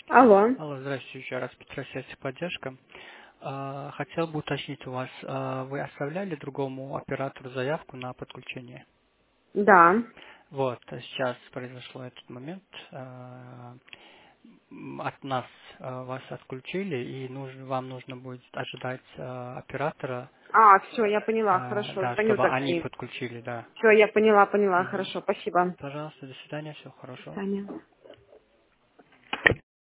Алло. Алло, здравствуйте, еще раз, Петросвязь поддержка. Хотел бы уточнить у вас, вы оставляли другому оператору заявку на подключение? Да. Вот, сейчас произошел этот момент. От нас вас отключили, и вам нужно будет ожидать оператора, Все, я поняла. Хорошо, да, звоню чтобы тогда они им. подключили, да. Все, я поняла. Мгм. Хорошо, спасибо. Пожалуйста, до свидания, всего До хорошего. свидания.